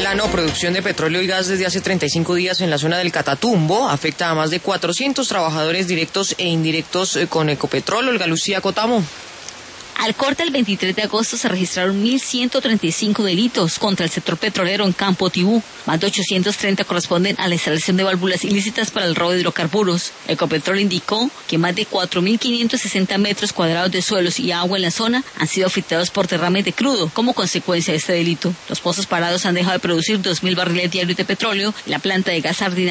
La no producción de petróleo y gas desde hace 35 días en la zona del Catatumbo afecta a más de 400 trabajadores directos e indirectos con Ecopetrol. Olga Lucía Cotamo. Al corte del 23 de agosto se registraron 1.135 delitos contra el sector petrolero en Campo Tibú. Más de 830 corresponden a la instalación de válvulas ilícitas para el robo de hidrocarburos. Ecopetrol indicó que más de 4.560 metros cuadrados de suelos y agua en la zona han sido afectados por derrames de crudo como consecuencia de este delito. Los pozos parados han dejado de producir 2.000 barriles diarios de petróleo y la planta de gas Sardina